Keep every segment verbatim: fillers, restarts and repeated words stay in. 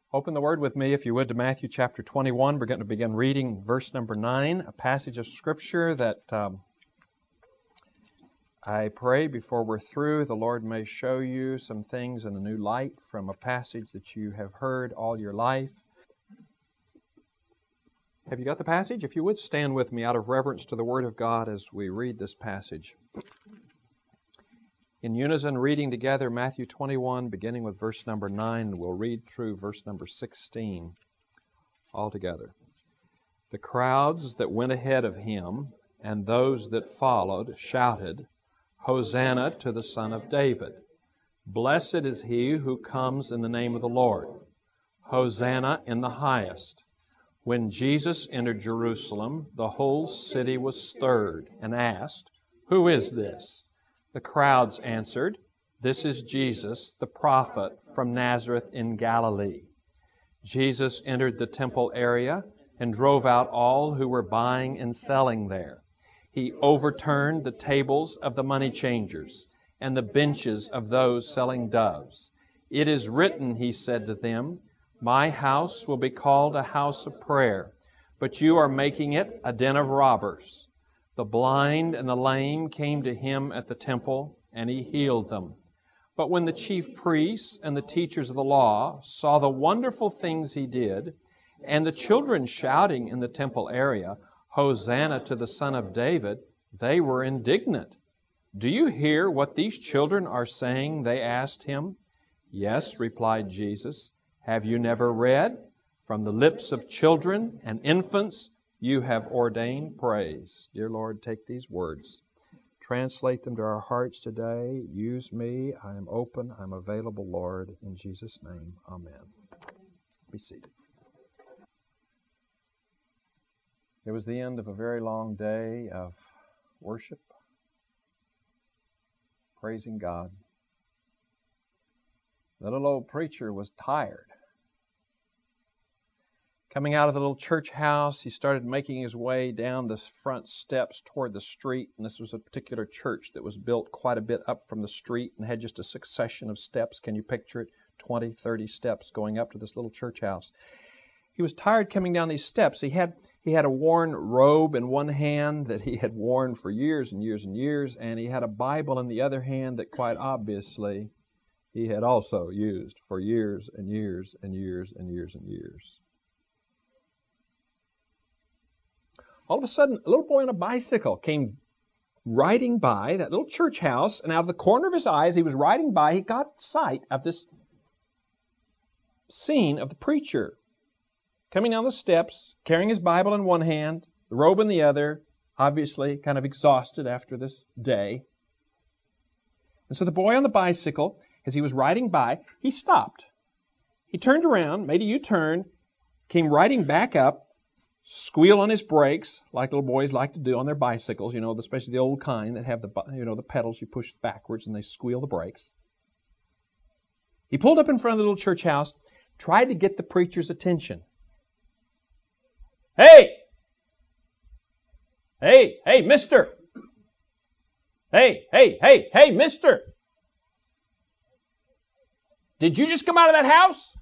Open the Word with me, if you would, to Matthew chapter twenty-one. We're going to begin reading verse number nine, a passage of Scripture that um, I pray before we're through, the Lord may show you some things in a new light from a passage that you have heard all your life. Have you got the passage? If you would, stand with me out of reverence to the Word of God as we read this passage. In unison, reading together Matthew twenty-one, beginning with verse number nine, we'll read through verse number sixteen altogether. The crowds that went ahead of him and those that followed shouted, "Hosanna to the Son of David! Blessed is he who comes in the name of the Lord! Hosanna in the highest!" When Jesus entered Jerusalem, the whole city was stirred and asked, "Who is this?" The crowds answered, "This is Jesus, the prophet from Nazareth in Galilee." Jesus entered the temple area and drove out all who were buying and selling there. He overturned the tables of the money changers and the benches of those selling doves. "It is written," he said to them, "My house will be called a house of prayer, but you are making it a den of robbers." The blind and the lame came to him at the temple, and he healed them. But when the chief priests and the teachers of the law saw the wonderful things he did, and the children shouting in the temple area, "Hosanna to the Son of David," they were indignant. "Do you hear what these children are saying?" they asked him. "Yes," replied Jesus. "Have you never read, 'From the lips of children and infants you have ordained praise'?" Dear Lord, take these words, translate them to our hearts today. Use me. I am open. I'm available, Lord. In Jesus' name, amen. Be seated. It was the end of a very long day of worship, praising God. The little old preacher was tired. Coming out of the little church house, he started making his way down the front steps toward the street. And this was a particular church that was built quite a bit up from the street and had just a succession of steps. Can you picture it? twenty, thirty steps going up to this little church house. He was tired coming down these steps. He had he had a worn robe in one hand that he had worn for years and years and years, and he had a Bible in the other hand that quite obviously he had also used for years and years and years and years and years. All of a sudden, a little boy on a bicycle came riding by that little church house, and out of the corner of his eye, as he was riding by, he got sight of this scene of the preacher coming down the steps, carrying his Bible in one hand, the robe in the other, obviously kind of exhausted after this day. And so the boy on the bicycle, as he was riding by, he stopped. He turned around, made a U-turn, came riding back up, squeal on his brakes, like little boys like to do on their bicycles, you know, especially the old kind that have the, you know, the pedals you push backwards and they squeal the brakes. He pulled up in front of the little church house, tried to get the preacher's attention. "Hey! Hey, hey, mister! Hey, hey, hey, hey, mister! Did you just come out of that house?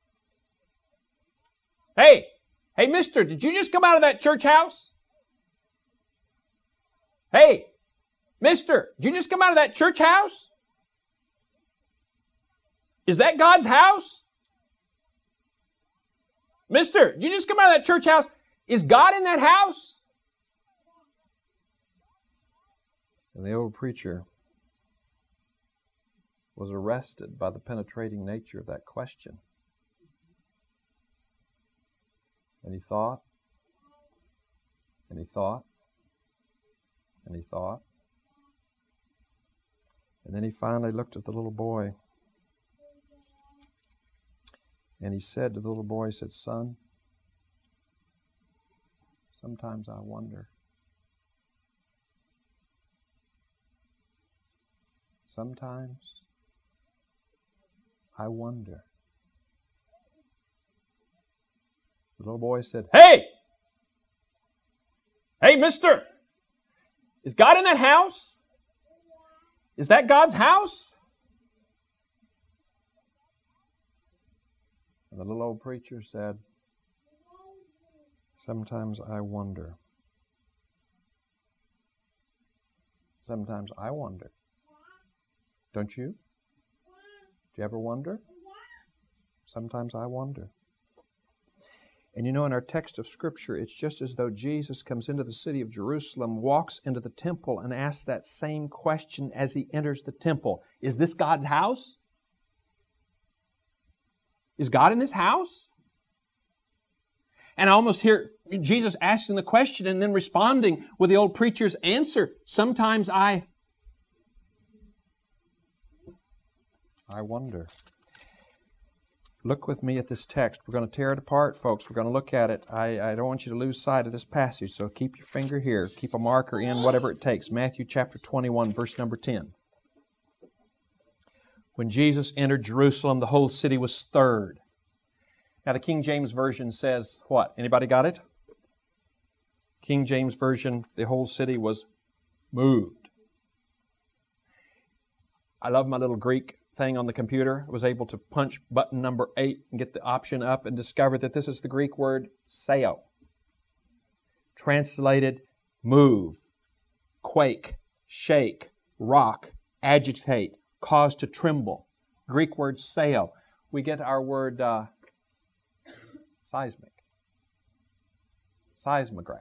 Hey! Hey, mister, did you just come out of that church house? Hey, mister, did you just come out of that church house? Is that God's house? Mister, did you just come out of that church house? Is God in that house?" And the old preacher was arrested by the penetrating nature of that question. And he thought, and he thought, and he thought. And then he finally looked at the little boy. And he said to the little boy, he said, "Son, sometimes I wonder. Sometimes I wonder." The little boy said, "Hey! Hey, mister! Is God in that house? Is that God's house?" The little old preacher said, sometimes I wonder. Sometimes I wonder. Don't you? Do you ever wonder? Sometimes I wonder. And you know, in our text of Scripture, it's just as though Jesus comes into the city of Jerusalem, walks into the temple, and asks that same question as He enters the temple. Is this God's house? Is God in this house? And I almost hear Jesus asking the question and then responding with the old preacher's answer. Sometimes I... I wonder. Look with me at this text. We're going to tear it apart, folks. We're going to look at it. I, I don't want you to lose sight of this passage, so keep your finger here. Keep a marker in, whatever it takes. Matthew chapter twenty-one, verse number ten. When Jesus entered Jerusalem, the whole city was stirred. Now, the King James Version says what? Anybody got it? King James Version, the whole city was moved. I love my little Greek thing on the computer. I was able to punch button number eight and get the option up and discover that this is the Greek word sao. Translated, move, quake, shake, rock, agitate, cause to tremble. Greek word sao. We get our word uh, seismic. Seismograph.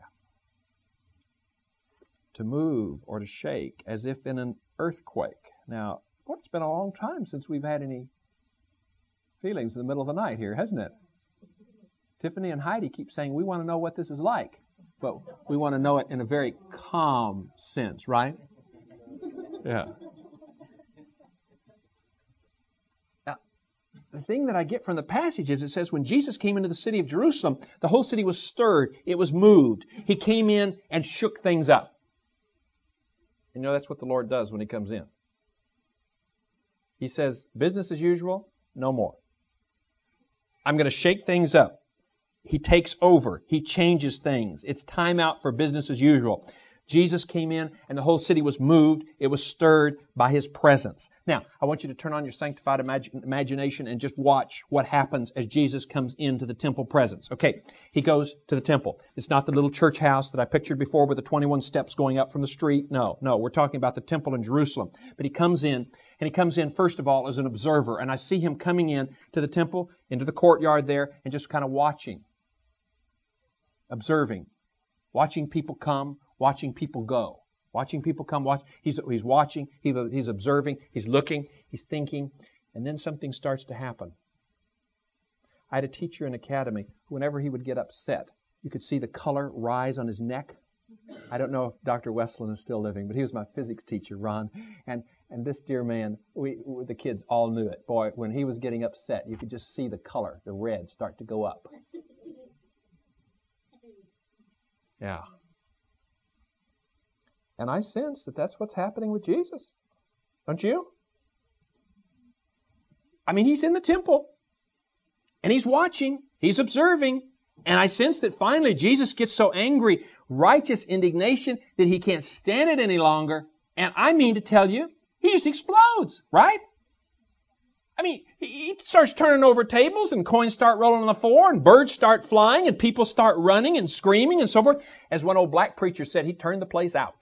To move or to shake as if in an earthquake. Now, well, it's been a long time since we've had any feelings in the middle of the night here, hasn't it? Tiffany and Heidi keep saying, we want to know what this is like. But we want to know it in a very calm sense, right? Yeah. Now, the thing that I get from the passage is it says when Jesus came into the city of Jerusalem, the whole city was stirred. It was moved. He came in and shook things up. You know, that's what the Lord does when He comes in. He says, business as usual, no more. I'm going to shake things up. He takes over. He changes things. It's time out for business as usual. Jesus came in and the whole city was moved. It was stirred by His presence. Now, I want you to turn on your sanctified imag- imagination and just watch what happens as Jesus comes into the temple presence. Okay, He goes to the temple. It's not the little church house that I pictured before with the twenty-one steps going up from the street. No, no, we're talking about the temple in Jerusalem. But He comes in, and He comes in, first of all, as an observer. And I see Him coming in to the temple, into the courtyard there, and just kind of watching, observing, watching people come, watching people go. Watching people come, watch. He's, he's watching, he, he's observing, he's looking, he's thinking, and then something starts to happen. I had a teacher in academy who, whenever he would get upset, you could see the color rise on his neck. I don't know if Doctor Westland is still living, but he was my physics teacher, Ron. And and this dear man, we the kids all knew it. Boy, when he was getting upset, you could just see the color, the red, start to go up. Yeah. And I sense that that's what's happening with Jesus. Don't you? I mean, He's in the temple. And He's watching. He's observing. And I sense that finally Jesus gets so angry, righteous indignation, that He can't stand it any longer. And I mean to tell you, He just explodes, right? I mean, He starts turning over tables and coins start rolling on the floor and birds start flying and people start running and screaming and so forth. As one old black preacher said, He turned the place out.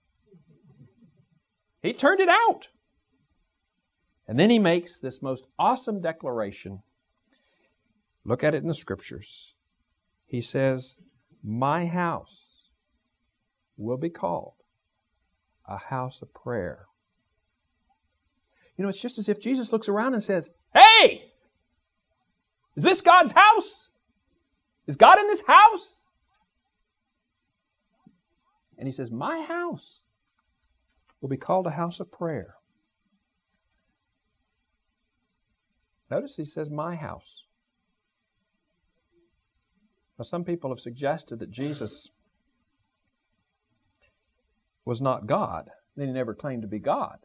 He turned it out. And then He makes this most awesome declaration. Look at it in the Scriptures. He says, my house will be called a house of prayer. You know, it's just as if Jesus looks around and says, hey, is this God's house? Is God in this house? And He says, my house will be called a house of prayer. Notice He says, my house. Now, some people have suggested that Jesus was not God. Then He never claimed to be God.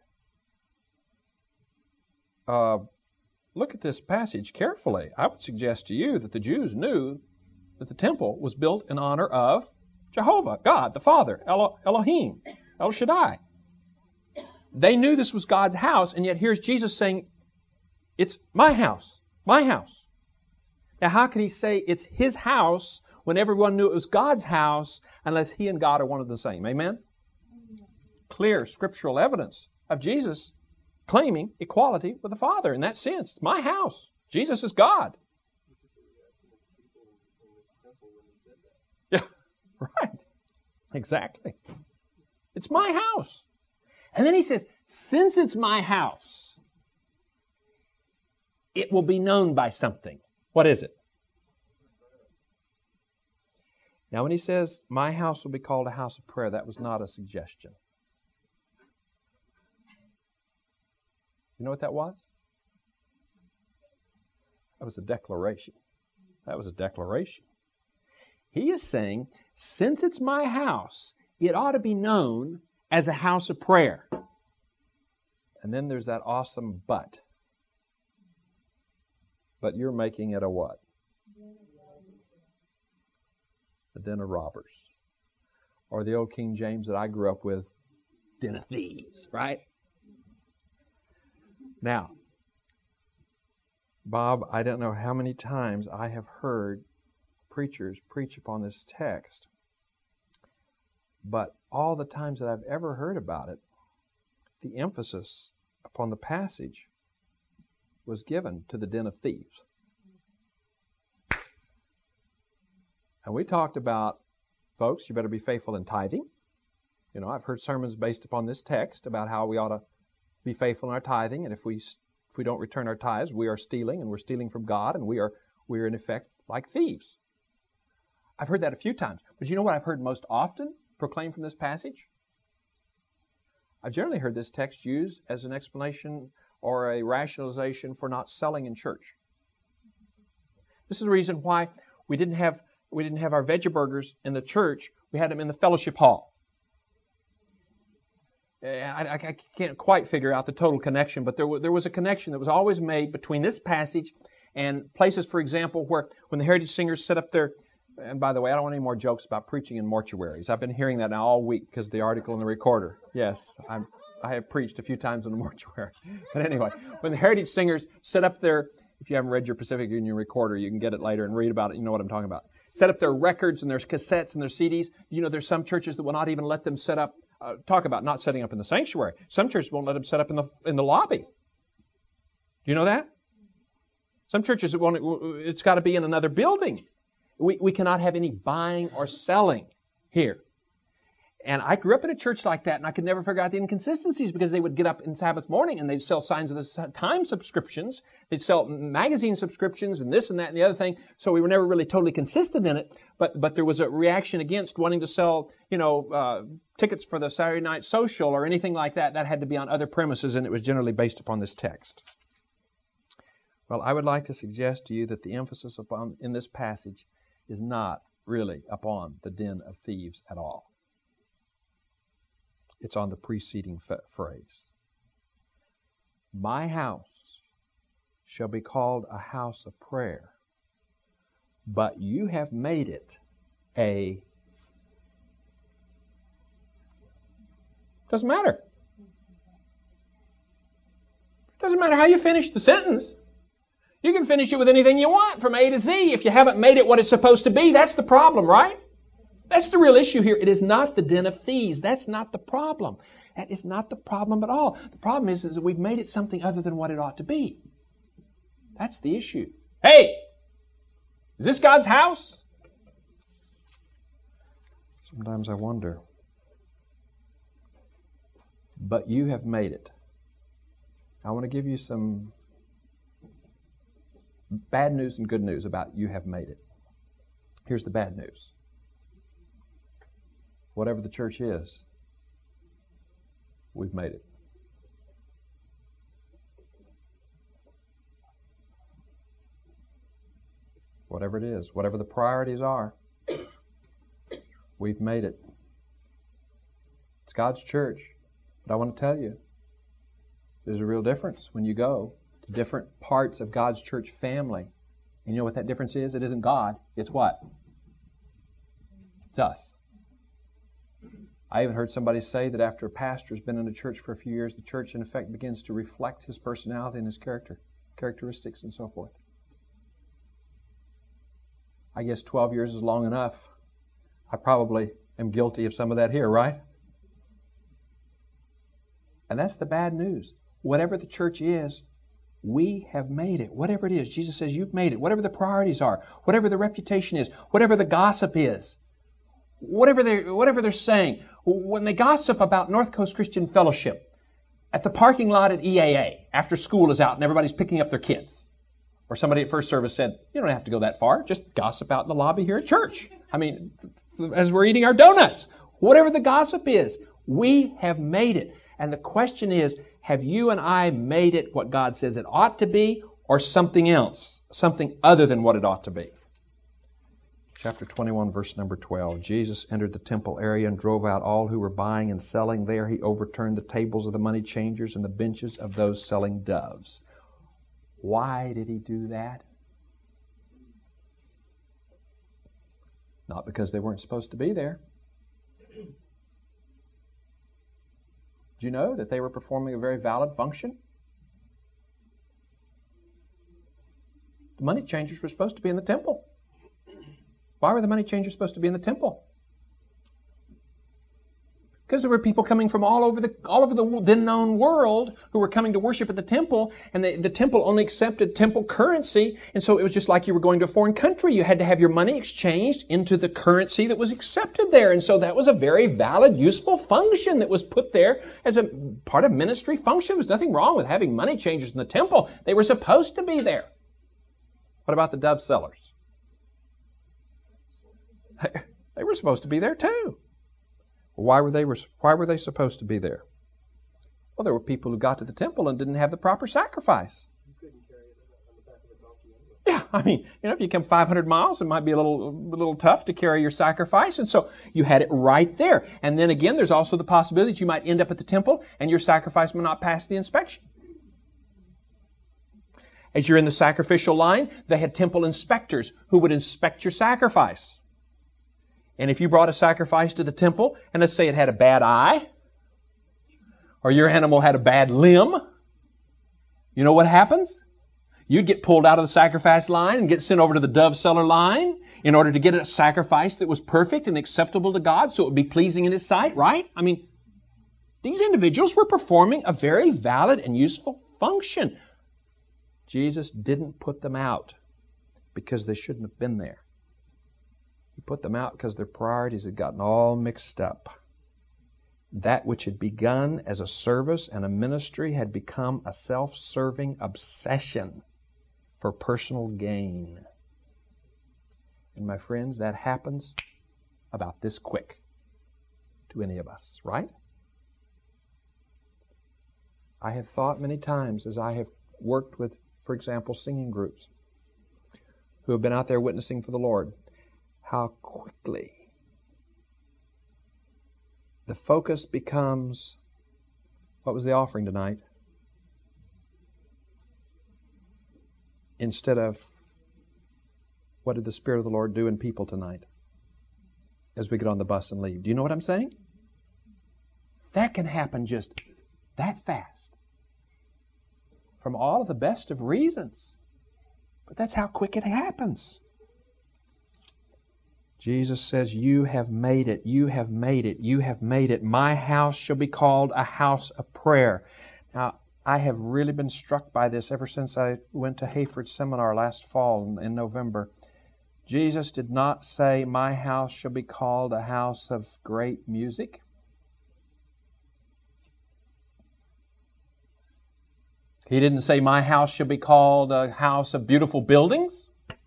Uh, look at this passage carefully. I would suggest to you that the Jews knew that the temple was built in honor of Jehovah, God, the Father, Elo- Elohim, El Shaddai. They knew this was God's house, and yet here's Jesus saying, it's my house, my house. Now, how could he say it's his house when everyone knew it was God's house unless he and God are one and the same? Amen? Clear scriptural evidence of Jesus claiming equality with the Father in that sense. It's my house. Jesus is God. Yeah, right. Exactly. It's my house. And then he says, since it's my house, it will be known by something. What is it? Now, when he says, my house will be called a house of prayer, that was not a suggestion. You know what that was? That was a declaration. That was a declaration. He is saying, since it's my house, it ought to be known as a house of prayer. And then there's that awesome but. But you're making it a what? A den of robbers. Or the old King James that I grew up with, den of thieves, right? Now, Bob, I don't know how many times I have heard preachers preach upon this text, but all the times that I've ever heard about it, the emphasis upon the passage was given to the den of thieves. And we talked about, folks, you better be faithful in tithing. You know, I've heard sermons based upon this text about how we ought to be faithful in our tithing, and if we if we don't return our tithes, we are stealing, and we're stealing from God, and we are we are in effect like thieves. I've heard that a few times. But you know what I've heard most often proclaimed from this passage? I've generally heard this text used as an explanation or a rationalization for not selling in church. This is the reason why we didn't have we didn't have our veggie burgers in the church. We had them in the fellowship hall. I, I can't quite figure out the total connection, but there was, there was a connection that was always made between this passage and places, for example, where when the Heritage Singers set up their... And by the way, I don't want any more jokes about preaching in mortuaries. I've been hearing that now all week because of the article in the Recorder. Yes, I'm, I have preached a few times in a mortuary. But anyway, when the Heritage Singers set up their... If you haven't read your Pacific Union Recorder, you can get it later and read about it. You know what I'm talking about. Set up their records and their cassettes and their C Ds. You know, there's some churches that will not even let them set up... Uh, talk about not setting up in the sanctuary. Some churches won't let them set up in the in the lobby. Do you know that? Some churches, it won't, it's got to be in another building. We, we cannot have any buying or selling here. And I grew up in a church like that, and I could never figure out the inconsistencies because they would get up in Sabbath morning and they'd sell Signs of the Times subscriptions. They'd sell magazine subscriptions and this and that and the other thing. So we were never really totally consistent in it. But but there was a reaction against wanting to sell, you know, uh, tickets for the Saturday night social or anything like that. That had to be on other premises, and it was generally based upon this text. Well, I would like to suggest to you that the emphasis upon in this passage is not really upon the den of thieves at all. It's on the preceding f- phrase. My house shall be called a house of prayer, but you have made it a... Doesn't matter. Doesn't matter how you finish the sentence. You can finish it with anything you want from A to Z. If you haven't made it what it's supposed to be, that's the problem, right? That's the real issue here. It is not the den of thieves. That's not the problem. That is not the problem at all. The problem is, is that we've made it something other than what it ought to be. That's the issue. Hey, is this God's house? Sometimes I wonder. But you have made it. I want to give you some bad news and good news about you have made it. Here's the bad news. Whatever the church is, we've made it. Whatever it is, whatever the priorities are, we've made it. It's God's church. But I want to tell you, there's a real difference when you go to different parts of God's church family. And you know what that difference is? It isn't God. It's what? It's us. I even heard somebody say that after a pastor's been in a church for a few years, the church in effect begins to reflect his personality and his character, characteristics and so forth. I guess twelve years is long enough. I probably am guilty of some of that here, right? And that's the bad news. Whatever the church is, we have made it. Whatever it is, Jesus says you've made it. Whatever the priorities are, whatever the reputation is, whatever the gossip is, whatever they're, whatever they're saying. When they gossip about North Coast Christian Fellowship at the parking lot at E A A after school is out and everybody's picking up their kids. Or somebody at first service said, you don't have to go that far. Just gossip out in the lobby here at church. I mean, as we're eating our donuts. Whatever the gossip is, we have made it. And the question is, have you and I made it what God says it ought to be, or something else, something other than what it ought to be? Chapter twenty-one, verse number twelve. Jesus entered the temple area and drove out all who were buying and selling there. He overturned the tables of the money changers and the benches of those selling doves. Why did He do that? Not because they weren't supposed to be there. Do you know that they were performing a very valid function? The money changers were supposed to be in the temple. Why were the money changers supposed to be in the temple? Because there were people coming from all over the all over the then known world who were coming to worship at the temple, and the, the temple only accepted temple currency, and so it was just like you were going to a foreign country. You had to have your money exchanged into the currency that was accepted there, and so that was a very valid, useful function that was put there as a part of ministry function. There was nothing wrong with having money changers in the temple. They were supposed to be there. What about the dove sellers? They were supposed to be there too. Why were they why were they supposed to be there? Well, there were people who got to the temple and didn't have the proper sacrifice. Yeah, I mean, you know, if you come five hundred miles, it might be a little a little tough to carry your sacrifice, and so you had it right there. And then again, there's also the possibility that you might end up at the temple and your sacrifice may not pass the inspection. As you're in the sacrificial line, they had temple inspectors who would inspect your sacrifice. And if you brought a sacrifice to the temple, and let's say it had a bad eye, or your animal had a bad limb, you know what happens? You'd get pulled out of the sacrifice line and get sent over to the dove seller line in order to get a sacrifice that was perfect and acceptable to God so it would be pleasing in His sight, right? I mean, these individuals were performing a very valid and useful function. Jesus didn't put them out because they shouldn't have been there. He put them out because their priorities had gotten all mixed up. That which had begun as a service and a ministry had become a self-serving obsession for personal gain. And my friends, that happens about this quick to any of us, right? I have thought many times as I have worked with, for example, singing groups who have been out there witnessing for the Lord, how quickly the focus becomes, what was the offering tonight? Instead of, what did the Spirit of the Lord do in people tonight as we get on the bus and leave? Do you know what I'm saying? That can happen just that fast. From all of the best of reasons. But that's how quick it happens. Jesus says, you have made it, you have made it, you have made it. My house shall be called a house of prayer. Now, I have really been struck by this ever since I went to Hayford Seminar last fall in November. Jesus did not say, my house shall be called a house of great music. He didn't say, my house shall be called a house of beautiful buildings.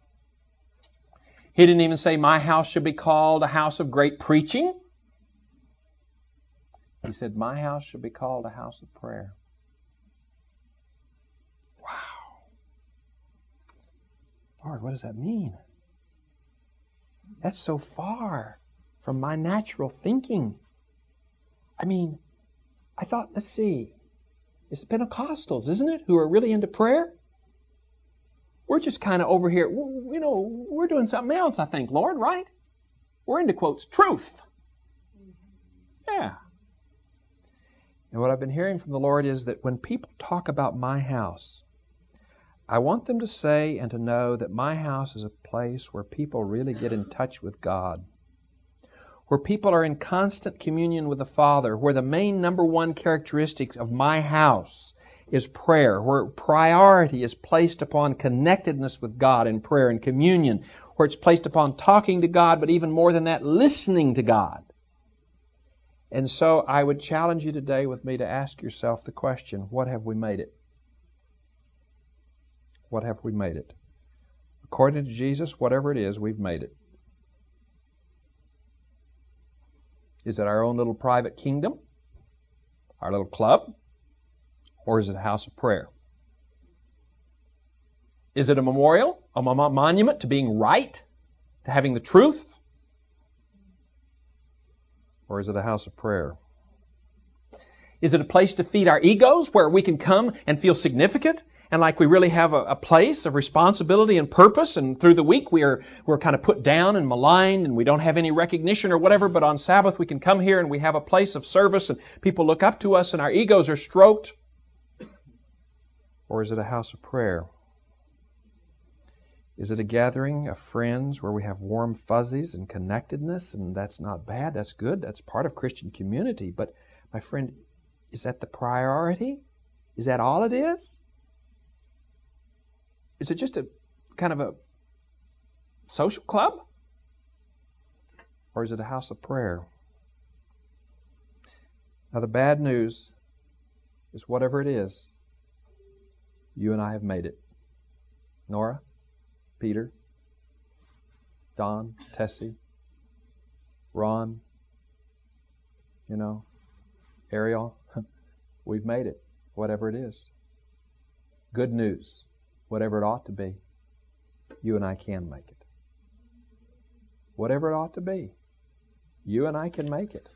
He didn't even say, my house should be called a house of great preaching. He said, my house should be called a house of prayer. Wow. Lord, what does that mean? That's so far from my natural thinking. I mean, I thought, let's see, it's the Pentecostals, isn't it, who are really into prayer? We're just kind of over here, you know, we're doing something else, I think, Lord, right? We're into, quotes, truth. Yeah. And what I've been hearing from the Lord is that when people talk about my house, I want them to say and to know that my house is a place where people really get in touch with God, where people are in constant communion with the Father, where the main number one characteristic of my house is prayer, where priority is placed upon connectedness with God in prayer and communion, where it's placed upon talking to God, but even more than that, listening to God. And so I would challenge you today with me to ask yourself the question, what have we made it? What have we made it? According to Jesus, whatever it is, we've made it. Is it our own little private kingdom? Our little club? Or is it a house of prayer? Is it a memorial, a monument to being right, to having the truth? Or is it a house of prayer? Is it a place to feed our egos where we can come and feel significant and like we really have a, a place of responsibility and purpose, and through the week we are, we're kind of put down and maligned and we don't have any recognition or whatever, but on Sabbath we can come here and we have a place of service and people look up to us and our egos are stroked? Or is it a house of prayer? Is it a gathering of friends where we have warm fuzzies and connectedness? And that's not bad, that's good, that's part of Christian community. But my friend, is that the priority? Is that all it is? Is it just a kind of a social club? Or is it a house of prayer? Now the bad news is whatever it is, you and I have made it. Nora, Peter, Don, Tessie, Ron, you know, Ariel, we've made it, whatever it is. Good news, whatever it ought to be, you and I can make it. Whatever it ought to be, you and I can make it.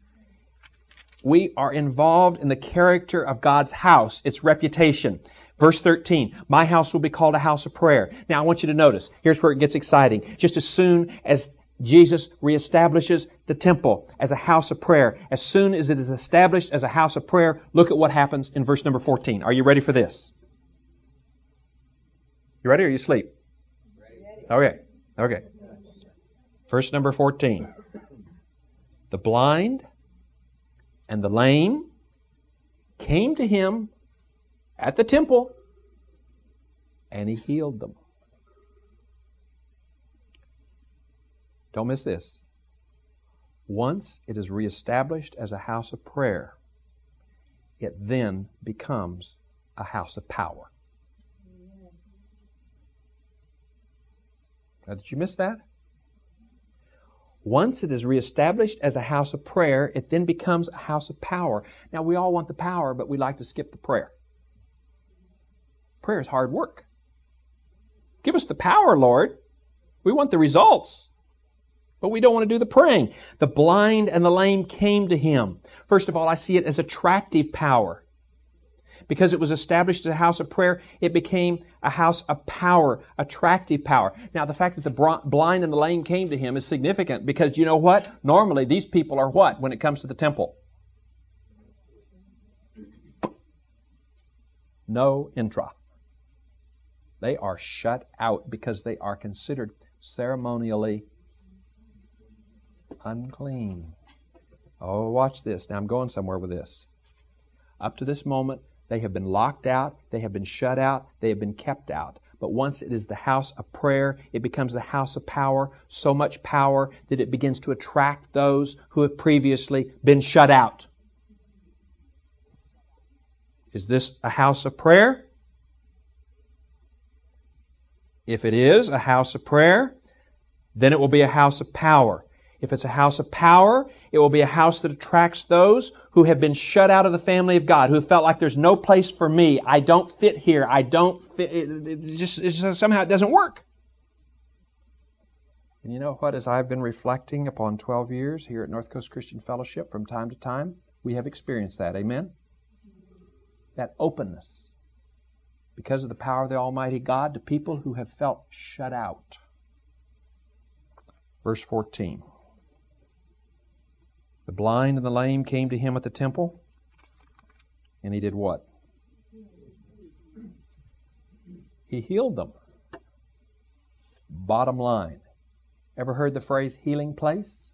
We are involved in the character of God's house, its reputation. Verse thirteen, my house will be called a house of prayer. Now I want you to notice, here's where it gets exciting. Just as soon as Jesus reestablishes the temple as a house of prayer, as soon as it is established as a house of prayer, look at what happens in verse number fourteen. Are you ready for this? You ready or are you asleep? Okay. Okay. Verse number fourteen. The blind and the lame came to him at the temple, and he healed them. Don't miss this. Once it is reestablished as a house of prayer, it then becomes a house of power. Now, did you miss that? Once it is reestablished as a house of prayer, it then becomes a house of power. Now, we all want the power, but we like to skip the prayer. Prayer is hard work. Give us the power, Lord. We want the results, but we don't want to do the praying. The blind and the lame came to him. First of all, I see it as attractive power. Because it was established as a house of prayer, it became a house of power, attractive power. Now, the fact that the blind and the lame came to him is significant because you know what? Normally, these people are what when it comes to the temple? No intra. They are shut out because they are considered ceremonially unclean. Oh, watch this. Now, I'm going somewhere with this. Up to this moment, they have been locked out, they have been shut out, they have been kept out. But once it is the house of prayer, it becomes the house of power, so much power that it begins to attract those who have previously been shut out. Is this a house of prayer? If it is a house of prayer, then it will be a house of power. If it's a house of power, it will be a house that attracts those who have been shut out of the family of God, who have felt like there's no place for me. I don't fit here. I don't fit. It, it just, it just somehow it doesn't work. And you know what? As I've been reflecting upon twelve years here at North Coast Christian Fellowship, from time to time, we have experienced that. Amen? That openness because of the power of the Almighty God to people who have felt shut out. Verse fourteen. The blind and the lame came to him at the temple, and he did what? He healed them. Bottom line. Ever heard the phrase healing place?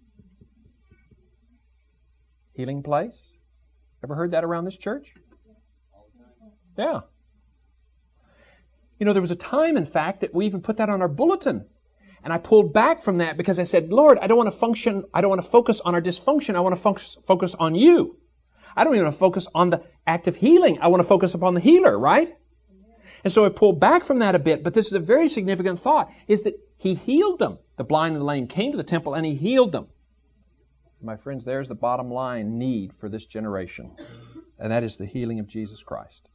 Healing place? Ever heard that around this church? Yeah. You know, there was a time, in fact, that we even put that on our bulletin. And I pulled back from that because I said, Lord, I don't want to function, I don't want to focus on our dysfunction. I want to focus, focus on you. I don't even want to focus on the act of healing. I want to focus upon the healer, right? And so I pulled back from that a bit, but this is a very significant thought, is that He healed them. The blind and the lame came to the temple and He healed them. My friends, there's the bottom line need for this generation, and that is the healing of Jesus Christ.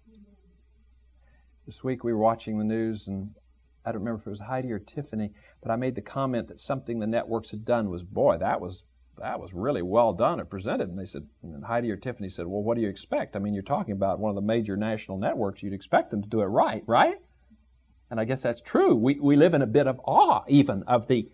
This week we were watching the news, and I don't remember if it was Heidi or Tiffany, but I made the comment that something the networks had done was, boy, that was that was really well done or presented. And they said, and Heidi or Tiffany said, well, what do you expect? I mean, you're talking about one of the major national networks. You'd expect them to do it right, right? And I guess that's true. We we live in a bit of awe even of the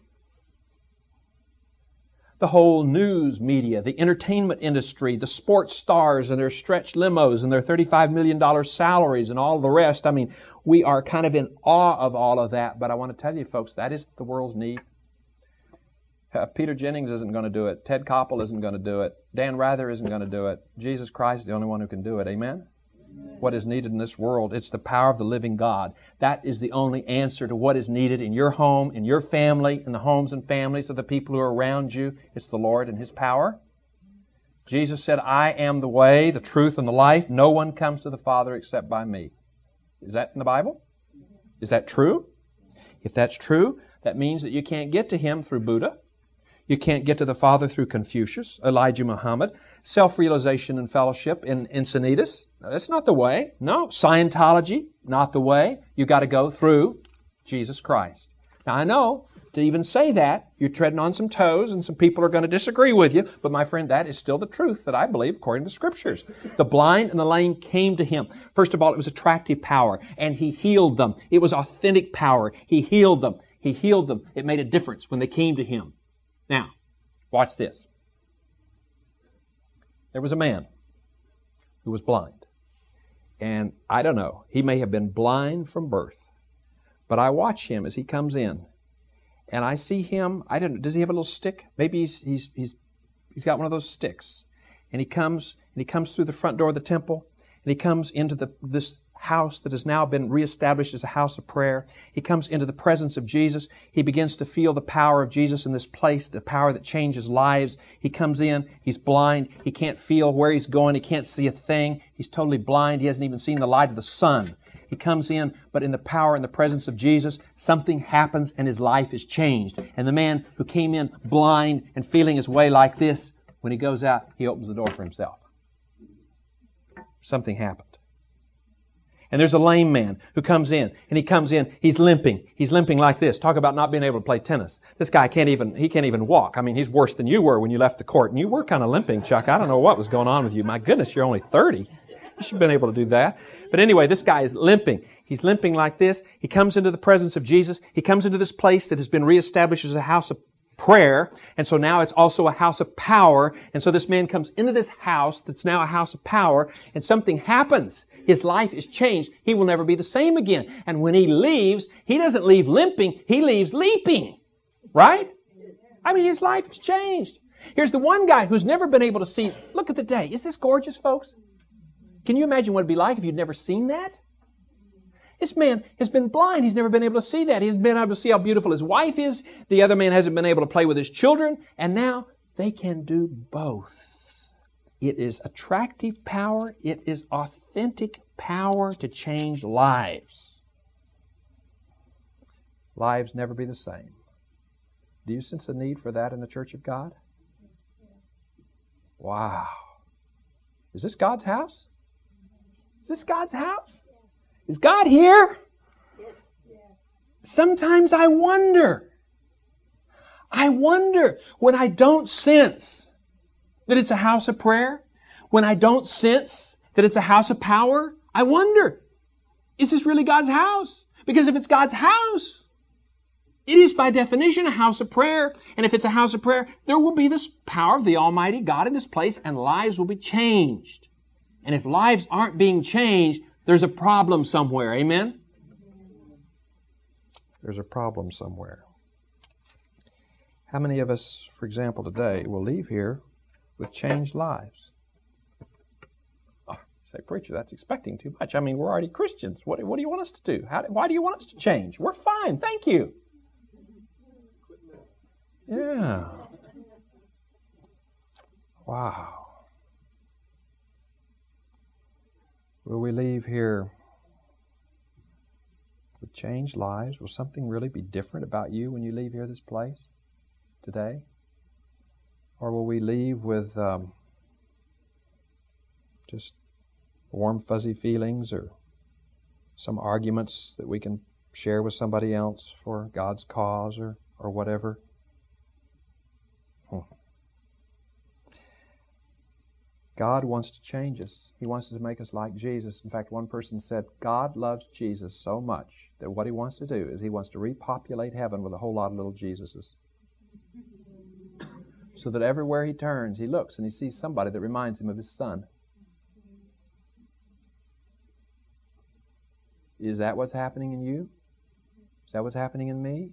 the whole news media, the entertainment industry, the sports stars and their stretched limos and their thirty-five million dollars salaries and all the rest. I mean, we are kind of in awe of all of that. But I want to tell you, folks, that is the world's need. Uh, Peter Jennings isn't going to do it. Ted Koppel isn't going to do it. Dan Rather isn't going to do it. Jesus Christ is the only one who can do it. Amen? What is needed in this world, it's the power of the living God. That is the only answer to what is needed in your home, in your family, in the homes and families of the people who are around you. It's the Lord and His power. Jesus said, I am the way, the truth, and the life. No one comes to the Father except by me. Is that in the Bible? Is that true? If that's true, that means that you can't get to Him through Buddha. You can't get to the Father through Confucius, Elijah Muhammad, self-realization and fellowship in Encinitas. No, that's not the way. No. Scientology, not the way. You got to go through Jesus Christ. Now, I know to even say that, you're treading on some toes and some people are going to disagree with you, but my friend, that is still the truth that I believe according to the Scriptures. The blind and the lame came to Him. First of all, it was attractive power, and He healed them. It was authentic power. He healed them. He healed them. It made a difference when they came to Him. Now, watch this. There was a man who was blind. And I don't know, he may have been blind from birth. But I watch him as he comes in. And I see him, I don't know, does he have a little stick? Maybe he's he's he's he's got one of those sticks. And he comes and he comes through the front door of the temple, and he comes into the this house that has now been reestablished as a house of prayer. He comes into the presence of Jesus. He begins to feel the power of Jesus in this place, the power that changes lives. He comes in. He's blind. He can't feel where he's going. He can't see a thing. He's totally blind. He hasn't even seen the light of the sun. He comes in, but in the power and the presence of Jesus, something happens and his life is changed. And the man who came in blind and feeling his way like this, when he goes out, he opens the door for himself. Something happened. And there's a lame man who comes in, and he comes in, he's limping. He's limping like this. Talk about not being able to play tennis. This guy can't even, he can't even walk. I mean, he's worse than you were when you left the court. And you were kind of limping, Chuck. I don't know what was going on with you. My goodness, you're only thirty. You should have been able to do that. But anyway, this guy is limping. He's limping like this. He comes into the presence of Jesus. He comes into this place that has been reestablished as a house of prayer. And so now it's also a house of power. And so this man comes into this house that's now a house of power, and something happens. His life is changed. He will never be the same again. And when he leaves, he doesn't leave limping. He leaves leaping. Right? I mean, his life has changed. Here's the one guy who's never been able to see. Look at the day. Is this gorgeous, folks? Can you imagine what it'd be like if you'd never seen that? This man has been blind. He's never been able to see that. He's been able to see how beautiful his wife is. The other man hasn't been able to play with his children. And now they can do both. It is attractive power. It is authentic power to change lives. Lives never be the same. Do you sense a need for that in the Church of God? Wow. Is this God's house? Is this God's house? Is God here? Yes. Sometimes I wonder. I wonder when I don't sense that it's a house of prayer, when I don't sense that it's a house of power, I wonder, is this really God's house? Because if it's God's house, it is by definition a house of prayer. And if it's a house of prayer, there will be this power of the Almighty God in this place, and lives will be changed. And if lives aren't being changed, there's a problem somewhere. Amen? there's a problem somewhere. How many of us, for example, today will leave here with changed lives? Oh, say, preacher, that's expecting too much. I mean, we're already Christians. What, what do you want us to do? How, why do you want us to change? We're fine, thank you. Yeah. Wow. Will we leave here with changed lives? Will something really be different about you when you leave here this place today? Or will we leave with um, just warm, fuzzy feelings or some arguments that we can share with somebody else for God's cause or, or whatever? Hmm. God wants to change us. He wants to make us like Jesus. In fact, one person said, God loves Jesus so much that what He wants to do is He wants to repopulate heaven with a whole lot of little Jesuses. So that everywhere He turns, He looks and He sees somebody that reminds Him of His Son. Is that what's happening in you? Is that what's happening in me?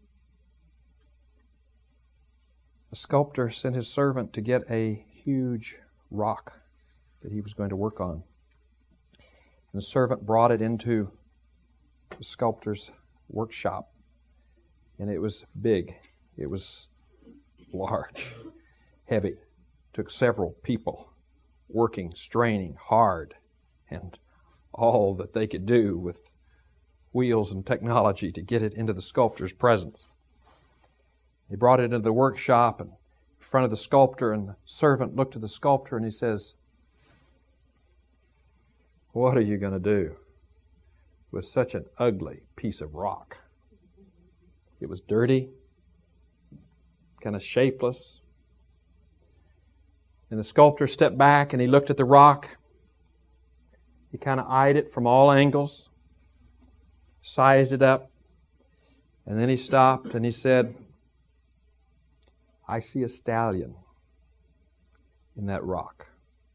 A sculptor sent his servant to get a huge rock that he was going to work on. And the servant brought it into the sculptor's workshop. And it was big. It was large, heavy. It took several people working, straining hard, and all that they could do with wheels and technology to get it into the sculptor's presence. He brought it into the workshop and in front of the sculptor, and the servant looked at the sculptor and he says, "What are you going to do with such an ugly piece of rock?" It was dirty, kind of shapeless. And the sculptor stepped back and he looked at the rock. He kind of eyed it from all angles, sized it up, and then he stopped and he said, "I see a stallion in that rock.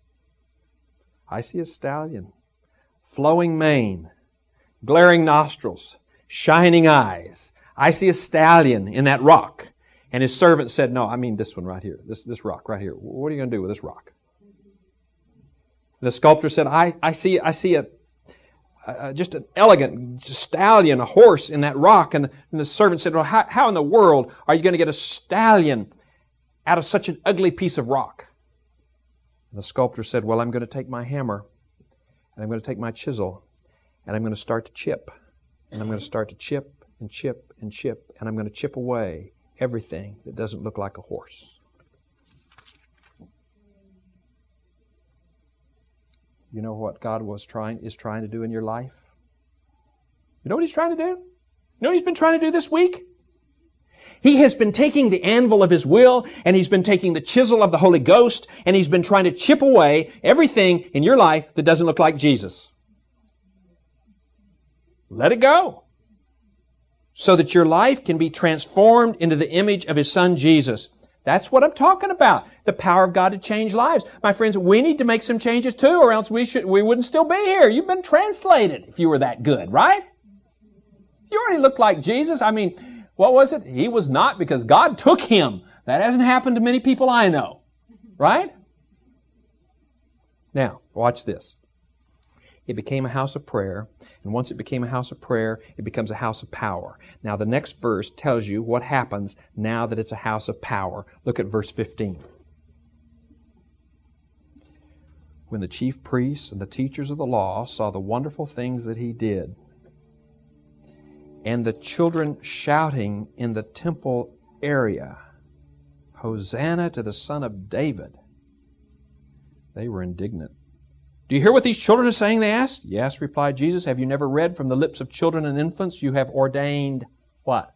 I see a stallion. Flowing mane, glaring nostrils, shining eyes. I see a stallion in that rock." And his servant said, "No, I mean this one right here, this, this rock right here. What are you going to do with this rock?" The sculptor said, I, I see, I see a, a just an elegant stallion, a horse in that rock. And the, and the servant said, "Well, how, how in the world are you going to get a stallion out of such an ugly piece of rock?" And the sculptor said, "Well, I'm going to take my hammer, and I'm going to take my chisel, and I'm going to start to chip, and I'm going to start to chip and chip and chip, and I'm going to chip away everything that doesn't look like a horse." You know what God was trying is trying to do in your life? You know what He's trying to do? You know what He's been trying to do this week? He has been taking the anvil of His will, and He's been taking the chisel of the Holy Ghost, and He's been trying to chip away everything in your life that doesn't look like Jesus. Let it go, so that your life can be transformed into the image of His Son, Jesus. That's what I'm talking about. The power of God to change lives. My friends, we need to make some changes too, or else we should we wouldn't still be here. You've been translated if you were that good, right? You already looked like Jesus. I mean, what was it? He was not because God took Him. That hasn't happened to many people I know. Right? Now, watch this. It became a house of prayer, and once it became a house of prayer, it becomes a house of power. Now, the next verse tells you what happens now that it's a house of power. Look at verse fifteen. When the chief priests and the teachers of the law saw the wonderful things that He did, and the children shouting in the temple area, "Hosanna to the Son of David," they were indignant. "Do you hear what these children are saying?" they asked. "Yes," replied Jesus. "Have you never read, from the lips of children and infants you have ordained" what?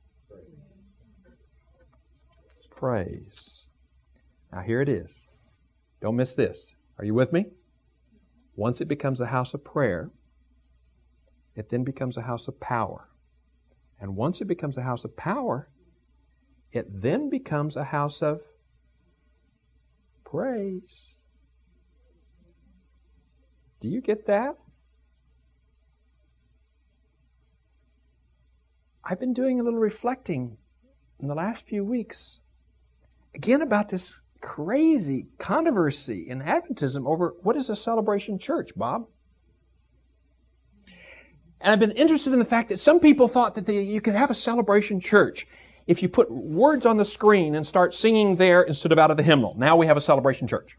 Praise. Now here it is. Don't miss this. Are you with me? Once it becomes a house of prayer, it then becomes a house of power. And once it becomes a house of power, it then becomes a house of praise. Do you get that? I've been doing a little reflecting in the last few weeks, again, about this crazy controversy in Adventism over what is a celebration church, Bob? And I've been interested in the fact that some people thought that the, you could have a celebration church if you put words on the screen and start singing there instead of out of the hymnal. Now we have a celebration church.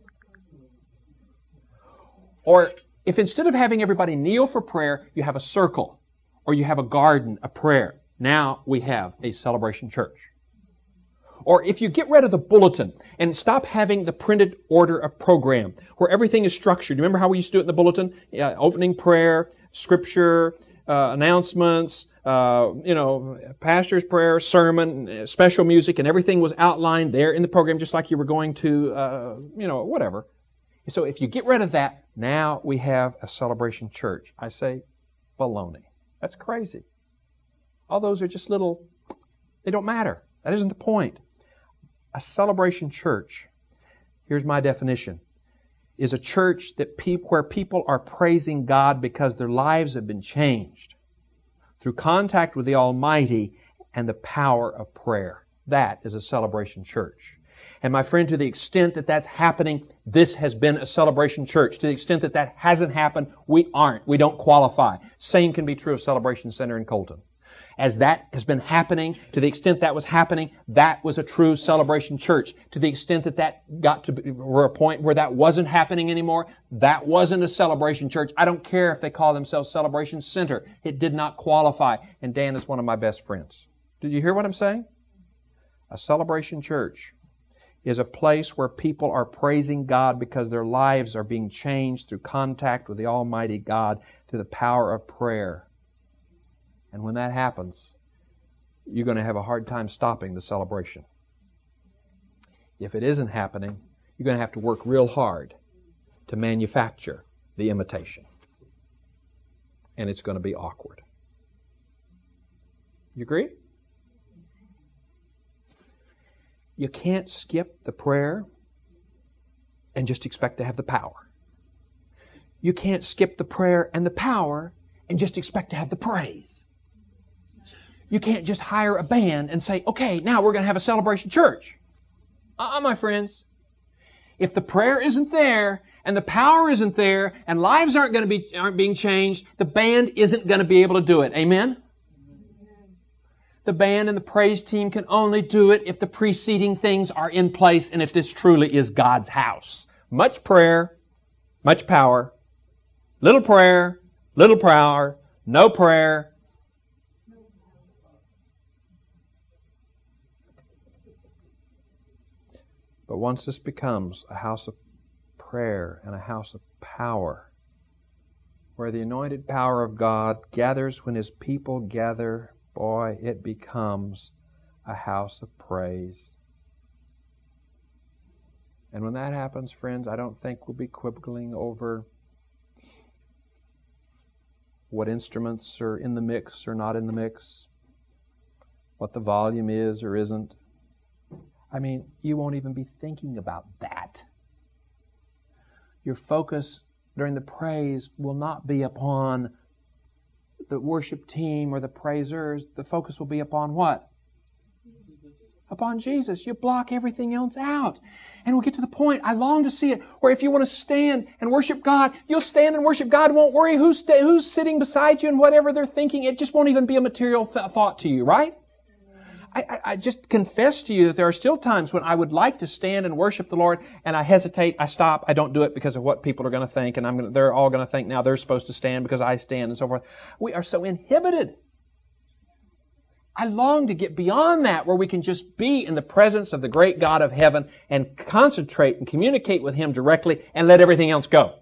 Or if instead of having everybody kneel for prayer, you have a circle, or you have a garden, a prayer. Now we have a celebration church. Or if you get rid of the bulletin and stop having the printed order of program where everything is structured. Remember how we used to do it in the bulletin? Yeah, opening prayer, scripture, uh, announcements, uh, you know, pastor's prayer, sermon, special music, and everything was outlined there in the program just like you were going to, uh, you know, whatever. So if you get rid of that, now we have a celebration church. I say, baloney. That's crazy. All those are just little, they don't matter. That isn't the point. A celebration church, here's my definition, is a church that peop- where people are praising God because their lives have been changed through contact with the Almighty and the power of prayer. That is a celebration church. And my friend, to the extent that that's happening, this has been a celebration church. To the extent that that hasn't happened, we aren't. We don't qualify. Same can be true of Celebration Center in Colton. As that has been happening, to the extent that was happening, that was a true celebration church. To the extent that that got to be, a point where that wasn't happening anymore, that wasn't a celebration church. I don't care if they call themselves Celebration Center. It did not qualify. And Dan is one of my best friends. Did you hear what I'm saying? A celebration church is a place where people are praising God because their lives are being changed through contact with the Almighty God through the power of prayer. And when that happens, you're going to have a hard time stopping the celebration. If it isn't happening, you're going to have to work real hard to manufacture the imitation. And it's going to be awkward. You agree? You can't skip the prayer and just expect to have the power. You can't skip the prayer and the power and just expect to have the praise. You can't just hire a band and say, okay, now we're going to have a celebration church. Uh-uh, my friends. If the prayer isn't there and the power isn't there and lives aren't going to be, aren't being changed, the band isn't going to be able to do it. Amen? The band and the praise team can only do it if the preceding things are in place and if this truly is God's house. Much prayer, much power. Little prayer, little power, no prayer. But once this becomes a house of prayer and a house of power, where the anointed power of God gathers when His people gather, boy, it becomes a house of praise. And when that happens, friends, I don't think we'll be quibbling over what instruments are in the mix or not in the mix, what the volume is or isn't. I mean, you won't even be thinking about that. Your focus during the praise will not be upon the worship team or the praisers. The focus will be upon what? Jesus. Upon Jesus. You block everything else out. And we'll get to the point, I long to see it, where if you want to stand and worship God, you'll stand and worship God. Won't worry who's, sta- who's sitting beside you and whatever they're thinking. It just won't even be a material th- thought to you, right? I, I, I just confess to you that there are still times when I would like to stand and worship the Lord, and I hesitate, I stop, I don't do it because of what people are going to think, and I'm gonna, they're all going to think now they're supposed to stand because I stand and so forth. We are so inhibited. I long to get beyond that, where we can just be in the presence of the great God of heaven and concentrate and communicate with Him directly and let everything else go.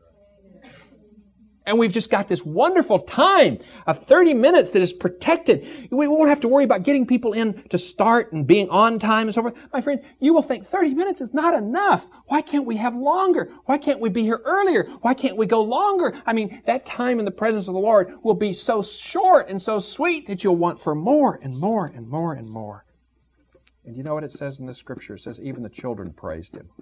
And we've just got this wonderful time of thirty minutes that is protected. We won't have to worry about getting people in to start and being on time and so forth. My friends, you will think thirty minutes is not enough. Why can't we have longer? Why can't we be here earlier? Why can't we go longer? I mean, that time in the presence of the Lord will be so short and so sweet that you'll want for more and more and more and more. And you know what it says in the Scripture? It says even the children praised Him.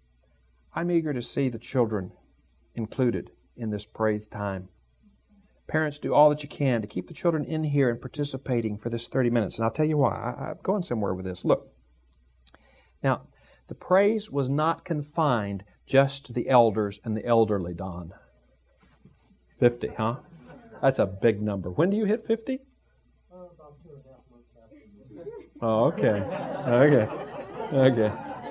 I'm eager to see the children included in this praise time. Parents, do all that you can to keep the children in here and participating for this thirty minutes. And I'll tell you why. I, I'm going somewhere with this. Look. Now, the praise was not confined just to the elders and the elderly, Don. fifty, huh? That's a big number. When do you hit fifty? Oh, okay. Okay. Okay.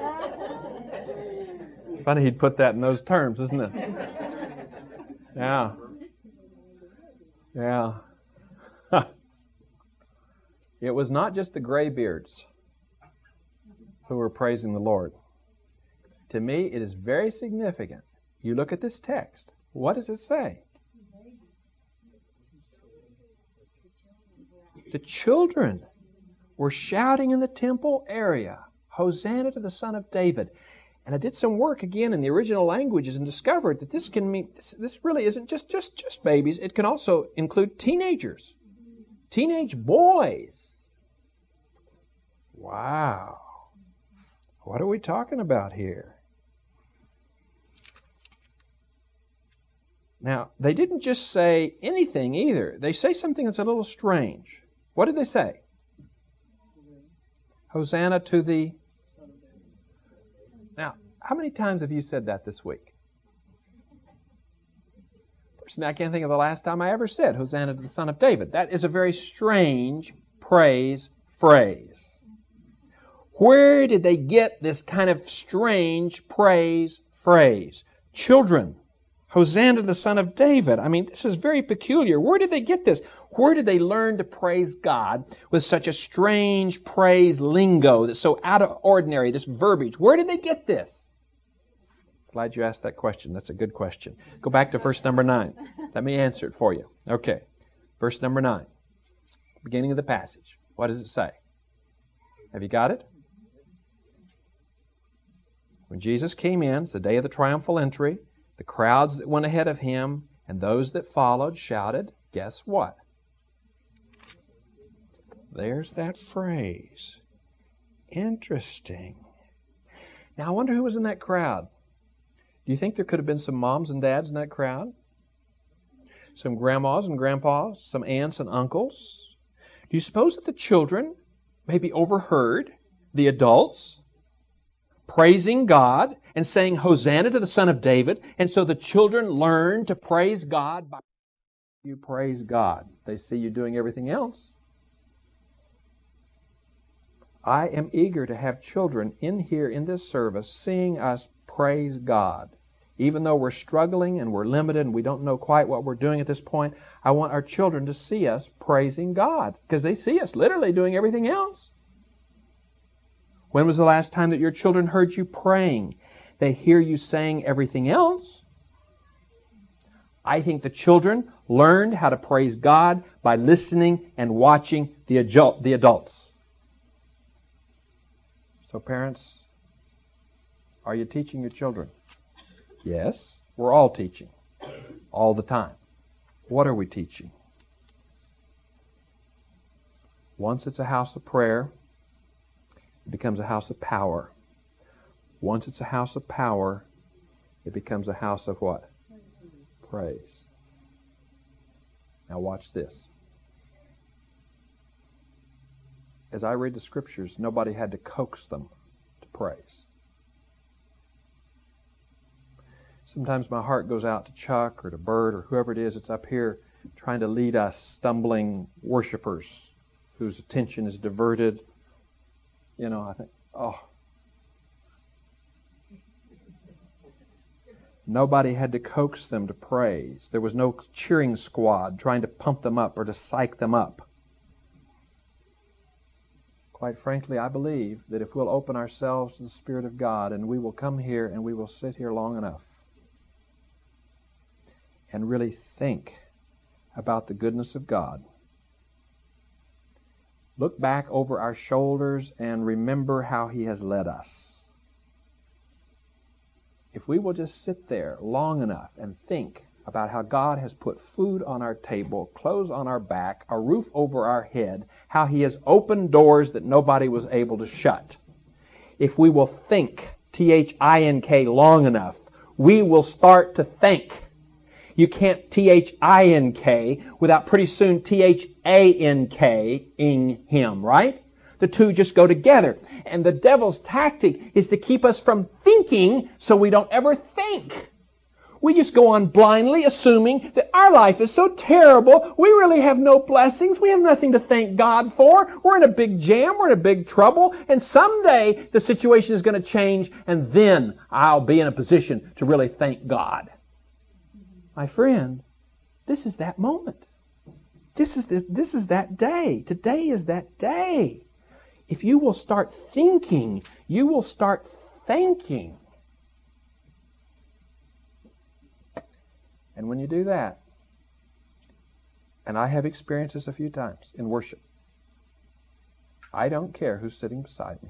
Funny he'd put that in those terms, isn't it? Yeah. Yeah. It was not just the graybeards who were praising the Lord. To me, it is very significant. You look at this text. What does it say? The children were shouting in the temple area, Hosanna to the Son of David. And I did some work again in the original languages and discovered that this can mean, this, this really isn't just, just, just babies. It can also include teenagers, teenage boys. Wow. What are we talking about here? Now, they didn't just say anything either. They say something that's a little strange. What did they say? Hosanna to the... Now, how many times have you said that this week? Personally, I can't think of the last time I ever said Hosanna to the Son of David. That is a very strange praise phrase. Where did they get this kind of strange praise phrase? Children, Hosanna to the Son of David. I mean, this is very peculiar. Where did they get this? Where did they learn to praise God with such a strange praise lingo that's so out of ordinary, this verbiage? Where did they get this? Glad you asked that question. That's a good question. Go back to verse number nine. Let me answer it for you. Okay. Verse number nine. Beginning of the passage. What does it say? Have you got it? When Jesus came in, it's the day of the triumphal entry, the crowds that went ahead of him and those that followed shouted, guess what? There's that phrase. Interesting. Now, I wonder who was in that crowd. Do you think there could have been some moms and dads in that crowd? Some grandmas and grandpas? Some aunts and uncles? Do you suppose that the children maybe overheard the adults praising God and saying, Hosanna to the Son of David, and so the children learn to praise God by you praise God. They see you doing everything else. I am eager to have children in here in this service seeing us praise God. Even though we're struggling and we're limited and we don't know quite what we're doing at this point, I want our children to see us praising God because they see us literally doing everything else. When was the last time that your children heard you praying? They hear you saying everything else. I think the children learned how to praise God by listening and watching the adult, the adults. So parents, are you teaching your children? Yes, we're all teaching. All the time. What are we teaching? Once it's a house of prayer, it becomes a house of power. Once it's a house of power, it becomes a house of what? Praise. Now watch this. As I read the Scriptures, nobody had to coax them to praise. Sometimes my heart goes out to Chuck or to Bert or whoever it is that's up here trying to lead us stumbling worshipers whose attention is diverted. You know, I think, oh. Nobody had to coax them to praise. There was no cheering squad trying to pump them up or to psych them up. Quite frankly, I believe that if we'll open ourselves to the Spirit of God and we will come here and we will sit here long enough and really think about the goodness of God, look back over our shoulders and remember how He has led us. If we will just sit there long enough and think about how God has put food on our table, clothes on our back, a roof over our head, how He has opened doors that nobody was able to shut. If we will think, T H I N K, long enough, we will start to think. You can't T H I N K without pretty soon T H A N K-ing Him, right? The two just go together. And the devil's tactic is to keep us from thinking so we don't ever think. We just go on blindly assuming that our life is so terrible, we really have no blessings, we have nothing to thank God for, we're in a big jam, we're in a big trouble, and someday the situation is going to change, and then I'll be in a position to really thank God. My friend, this is that moment. This is this, this is that day. Today is that day. If you will start thinking, you will start thanking. And when you do that, and I have experienced this a few times in worship, I don't care who's sitting beside me.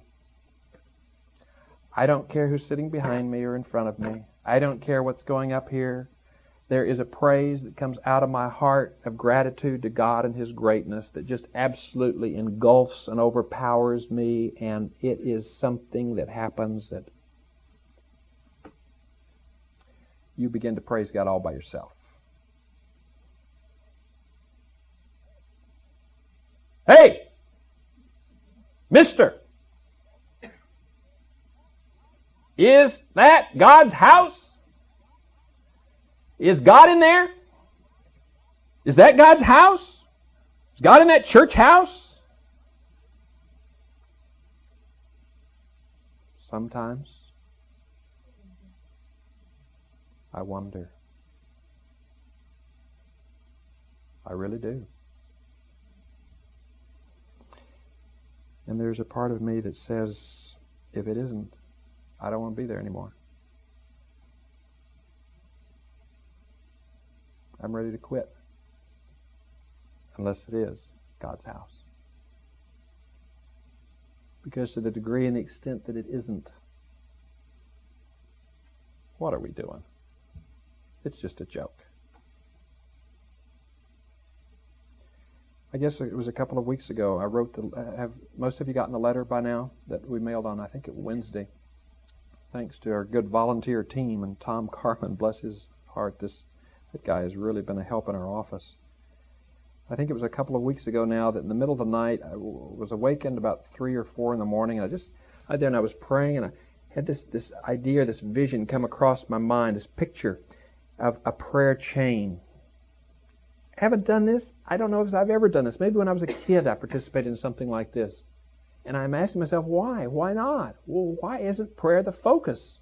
I don't care who's sitting behind me or in front of me. I don't care what's going up here. There is a praise that comes out of my heart of gratitude to God and His greatness that just absolutely engulfs and overpowers me, and it is something that happens that you begin to praise God all by yourself. Hey! Mister! Is that God's house? Is God in there? Is that God's house? Is God in that church house? Sometimes I wonder. I really do. And there's a part of me that says, if it isn't, I don't want to be there anymore. I'm ready to quit. Unless it is God's house. Because to the degree and the extent that it isn't, what are we doing? It's just a joke. I guess it was a couple of weeks ago. I wrote the. Have most of you gotten the letter by now that we mailed on? I think it Wednesday. Thanks to our good volunteer team and Tom Carmen, bless his heart. This that guy has really been a help in our office. I think it was a couple of weeks ago now that in the middle of the night I was awakened about three or four in the morning, and I just I there and I was praying, and I had this this idea, this vision come across my mind, this picture of a prayer chain. I haven't done this. I don't know if I've ever done this. Maybe when I was a kid I participated in something like this. And I'm asking myself, why? Why not? Well, why isn't prayer the focus?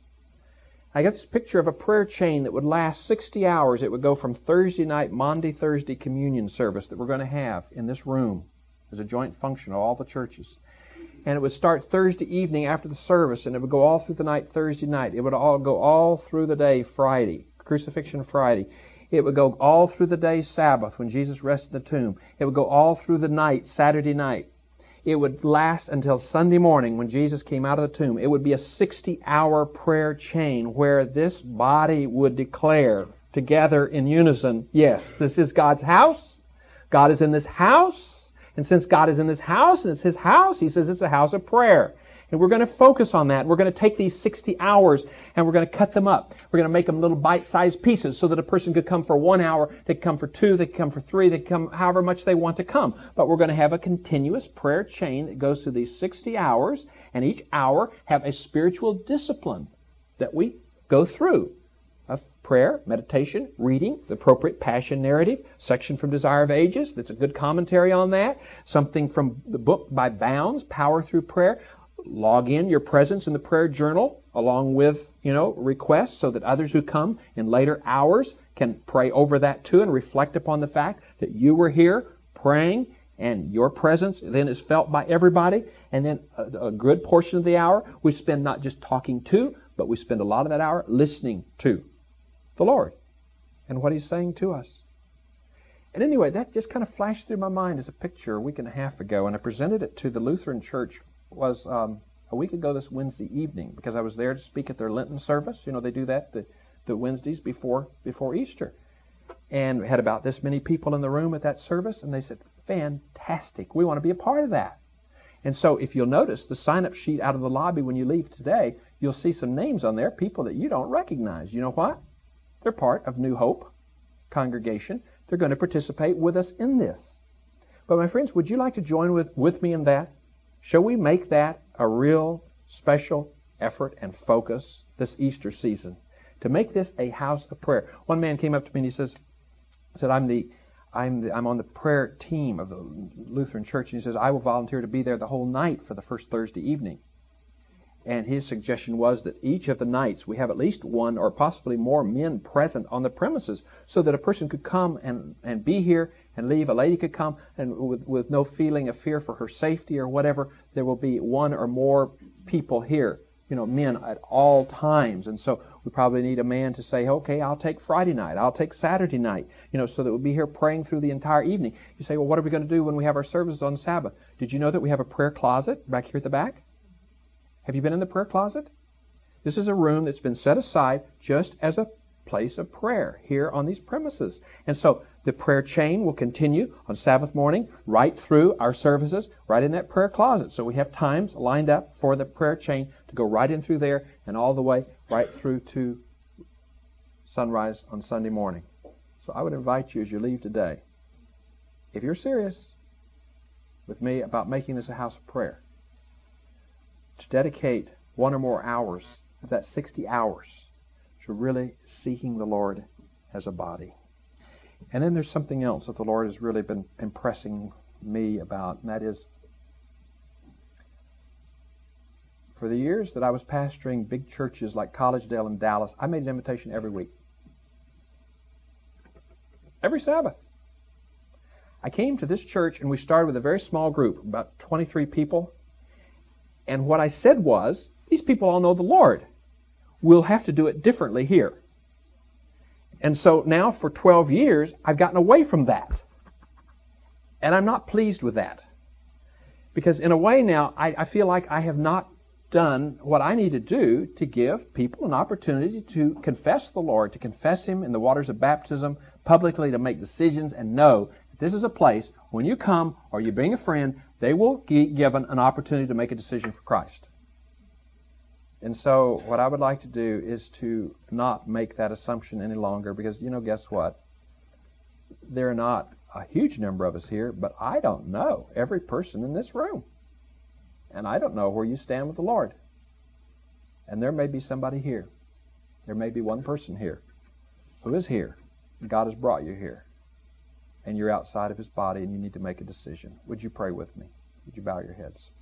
I got this picture of a prayer chain that would last sixty hours. It would go from Thursday night, Maundy Thursday communion service that we're going to have in this room as a joint function of all the churches. And it would start Thursday evening after the service, and it would go all through the night Thursday night. It would all go all through the day Friday, Crucifixion Friday. It would go all through the day Sabbath when Jesus rested in the tomb. It would go all through the night Saturday night. It would last until Sunday morning when Jesus came out of the tomb. It would be a sixty-hour prayer chain where this body would declare together in unison, yes, this is God's house. God is in this house. And since God is in this house and it's His house, He says it's a house of prayer. And we're going to focus on that. We're going to take these sixty hours and we're going to cut them up. We're going to make them little bite-sized pieces so that a person could come for one hour, they could come for two, they could come for three, they could come however much they want to come. But we're going to have a continuous prayer chain that goes through these sixty hours, and each hour have a spiritual discipline that we go through of prayer, meditation, reading, the appropriate passion narrative, section from Desire of Ages, that's a good commentary on that, something from the book by Bounds, Power Through Prayer. Log in your presence in the prayer journal along with, you know, requests so that others who come in later hours can pray over that too and reflect upon the fact that you were here praying and your presence then is felt by everybody. And then a, a good portion of the hour we spend not just talking to, but we spend a lot of that hour listening to the Lord and what He's saying to us. And anyway, that just kind of flashed through my mind as a picture a week and a half ago, and I presented it to the Lutheran Church was um, a week ago this Wednesday evening, because I was there to speak at their Lenten service. You know, they do that the, the Wednesdays before before Easter. And we had about this many people in the room at that service, and they said, fantastic, we want to be a part of that. And so if you'll notice, the sign-up sheet out of the lobby when you leave today, you'll see some names on there, people that you don't recognize. You know what? They're part of New Hope. congregation. They're going to participate with us in this. But my friends, would you like to join with, with me in that? Shall we make that a real special effort and focus this Easter season? To make this a house of prayer. One man came up to me and he says, said, I'm the I'm the, I'm on the prayer team of the Lutheran Church, and he says, I will volunteer to be there the whole night for the first Thursday evening. And his suggestion was that each of the nights we have at least one or possibly more men present on the premises so that a person could come and, and be here and leave. A lady could come and with, with no feeling of fear for her safety or whatever. There will be one or more people here, you know, men at all times. And so we probably need a man to say, okay, I'll take Friday night, I'll take Saturday night, you know, so that we'll be here praying through the entire evening. You say, well, what are we going to do when we have our services on Sabbath? Did you know that we have a prayer closet back here at the back? Have you been in the prayer closet? This is a room that's been set aside just as a place of prayer here on these premises. And so the prayer chain will continue on Sabbath morning right through our services, right in that prayer closet. So we have times lined up for the prayer chain to go right in through there and all the way right through to sunrise on Sunday morning. So I would invite you as you leave today, if you're serious with me about making this a house of prayer, to dedicate one or more hours of that sixty hours to really seeking the Lord as a body. And then there's something else that the Lord has really been impressing me about, and that is, for the years that I was pastoring big churches like Collegedale and Dallas, I made an invitation every week. Every Sabbath. I came to this church and we started with a very small group, about twenty-three people. And what I said was, these people all know the Lord. We'll have to do it differently here. And so now for twelve years, I've gotten away from that. And I'm not pleased with that. Because in a way now, I, I feel like I have not done what I need to do to give people an opportunity to confess the Lord, to confess Him in the waters of baptism, publicly to make decisions and know that this is a place, when you come or you bring a friend, they will be given an opportunity to make a decision for Christ. And so what I would like to do is to not make that assumption any longer because, you know, guess what? There are not a huge number of us here, but I don't know every person in this room. And I don't know where you stand with the Lord. And there may be somebody here. There may be one person here who is here. God has brought you here. And you're outside of His body and you need to make a decision. Would you pray with me? Would you bow your heads?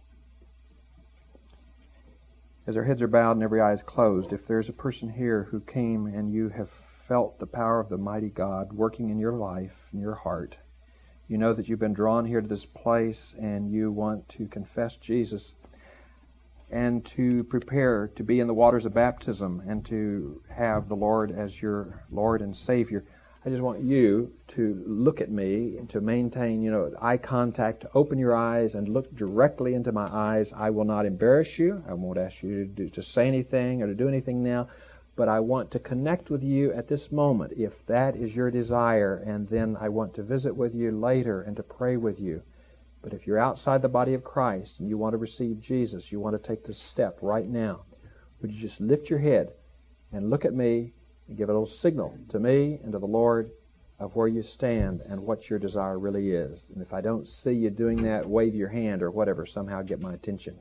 As our heads are bowed and every eye is closed, if there's a person here who came and you have felt the power of the mighty God working in your life, in your heart, you know that you've been drawn here to this place and you want to confess Jesus and to prepare to be in the waters of baptism and to have the Lord as your Lord and Savior, I just want you to look at me and to maintain, you know, eye contact, to open your eyes and look directly into my eyes. I will not embarrass you. I won't ask you to, do, to say anything or to do anything now, but I want to connect with you at this moment, if that is your desire, and then I want to visit with you later and to pray with you. But if you're outside the body of Christ and you want to receive Jesus, you want to take this step right now, would you just lift your head and look at me and give a little signal to me and to the Lord of where you stand and what your desire really is. And if I don't see you doing that, wave your hand or whatever, somehow get my attention.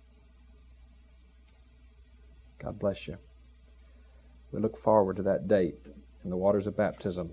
God bless you. We look forward to that date in the waters of baptism.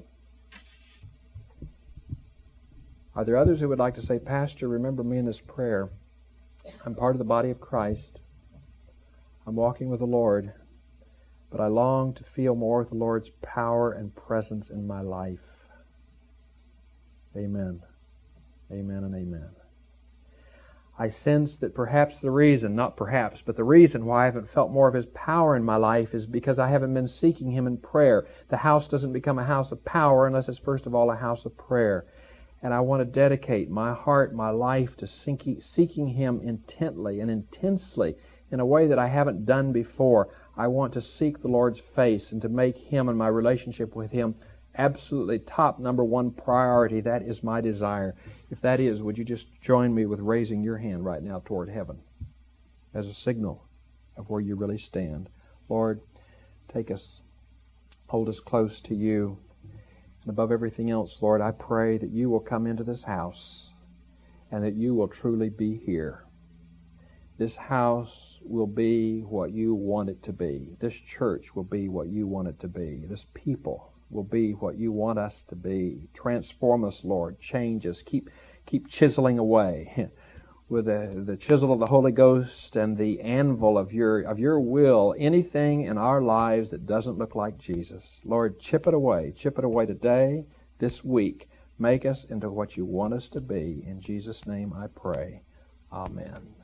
Are there others who would like to say, Pastor, remember me in this prayer. I'm part of the body of Christ. I'm walking with the Lord. But I long to feel more of the Lord's power and presence in my life. Amen. Amen and amen. I sense that perhaps the reason, not perhaps, but the reason why I haven't felt more of His power in my life is because I haven't been seeking Him in prayer. The house doesn't become a house of power unless it's first of all a house of prayer. And I want to dedicate my heart, my life to seeking Him intently and intensely in a way that I haven't done before. I want to seek the Lord's face and to make Him and my relationship with Him absolutely top number one priority. That is my desire. If that is, would you just join me with raising your hand right now toward heaven as a signal of where you really stand? Lord, take us, hold us close to you. And above everything else, Lord, I pray that you will come into this house and that you will truly be here. This house will be what you want it to be. This church will be what you want it to be. This people will be what you want us to be. Transform us, Lord. Change us. Keep keep chiseling away with the, the chisel of the Holy Ghost and the anvil of your of your will, anything in our lives that doesn't look like Jesus. Lord, chip it away. Chip it away today, this week. Make us into what you want us to be. In Jesus' name I pray. Amen.